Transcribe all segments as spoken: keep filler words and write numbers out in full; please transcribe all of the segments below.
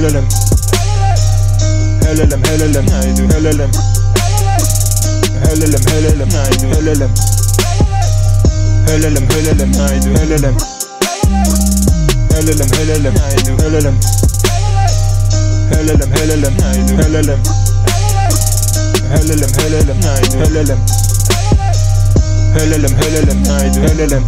Helelem Helelem helelem haydi helelem Helelem helelem haydi helelem Helelem helelem haydi helelem Helelem helelem haydi helelem Helelem helelem haydi helelem Helelem helelem haydi helelem Helelem helelem haydi helelem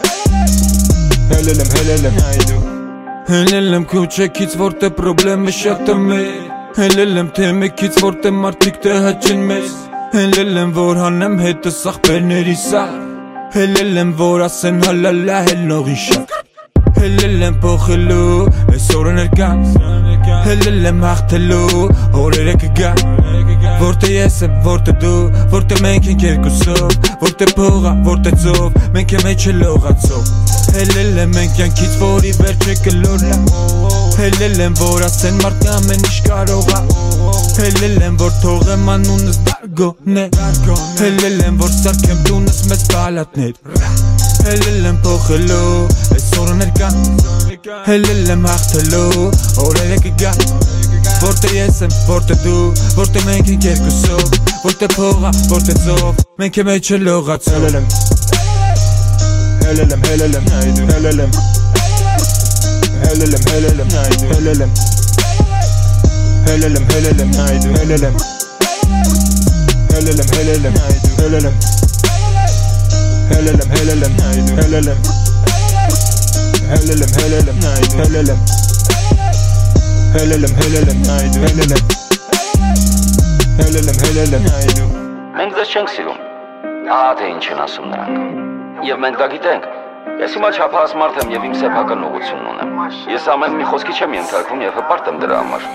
Helelem helelem haydi Helelem քուչեքից որտե պրոբլեմը շատ է մեր Helelem թե մեկից որտե մարդիկ թե հաճեն մեզ Helelem որ հանեմ հետս ախպերների սա Helelem որ ասեն հալալա հելնողի շատ Helelem փոխելու այս օրը ներկան Helelem հաղթելու օրերը կգան Որտե ես եմ, որտե դու, որտե մենք ենք երկուսով Որտե փողա, որտե ծով, մենք եմ մեջ է լողացով Helelem մենք յանքից որի վերջը կլորնա Helelem որ ասեն մարդ ամեն ինչ կարող ա Helelem որ թողեմ անունս դարգոն է Helelem որ սարքեմ տունս մեծ պալատներ Helelem փոխելու, այս օրը ներկան Helelem հաղթելու, օրերը կգան Որտե ես եմ, որտե դու, որտե մենք ենք երկուսով Որտե փողա, որտե ծով, մենք եմ մեջ է լողացով Helelem helelem haydi helelem Helelem helelem haydi helelem Helelem helelem haydi helelem Helelem helelem haydi helelem Helelem helelem haydi helelem Helelem helelem haydi helelem Helelem helelem haydi helelem Helelem helelem haydi Մենք ձեզ չենք սիրում Ահա թե ինչ են ասում նրանք Եվ մենք դա գիտենք Ես հիմա չափահաս մարդ եմ և իմ սեփական ուղղությունն ունեմ Ես ամեն մի խոսքի չեմ ենթարկվում և հպարտ եմ դրա համար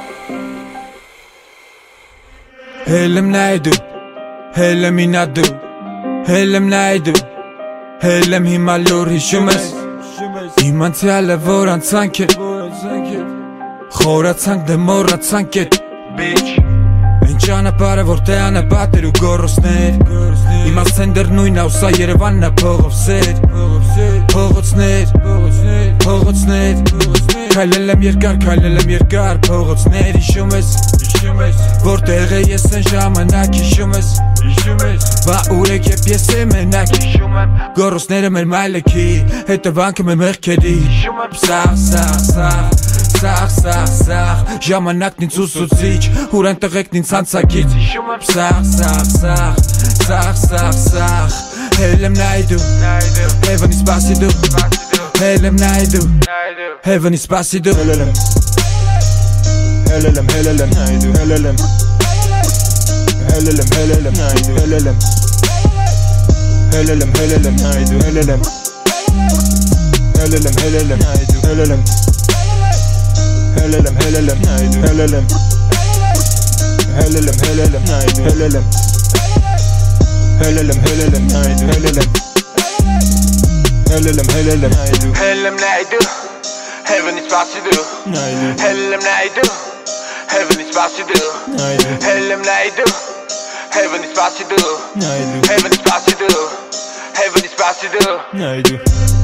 Helelem նայդու Helelem ինադու Helelem նայդու Helelem հիմա լուր հիշում ես Իմ անցյալը որ անցանք է Խորացանք դե մոռացանք էդ Bitch Այն ճանապարհը որտե անապատ էր ու գոռոցներ Իմ ասեն դեռ նույնն ա ու սա Երևանն ա փողոցներ Փողոցներ Փողոցներ Քայլել եմ երկար, քայլել եմ երկար Փողոցներ հիշում ես Որտեղ է ես են ժամանակ հիշում ես Բա ուր եք եփ ես է մենակ Գոռոցները մեր մայլեքի Հետևանքը մեր մեղքերի Սաղ, սաղ, սաղ Սաղ, սաղ, սաղ Ժամանակն ինձ ուսուցիչ Ուր են տղեկն ինձ անցակից Սաղ, սաղ, սաղ Սաղ, սաղ, սաղ Helelem նայդու Heaven is spasidu Helelem նայդու Heaven is spasidu Helelem Helelem helelem haydi helelem Helelem helelem haydi helelem Helelem helelem haydi helelem Helelem helelem haydi helelem Helelem helelem haydi helelem Helelem helelem haydi helelem Helelem helelem haydi helelem Helelem helelem haydi Helelem naydu Heaven is spasidu Helelem naydu Heaven is spasidu Helelem naydu Heaven is spasidu Heaven is spasidu Heaven is spasidu Haydi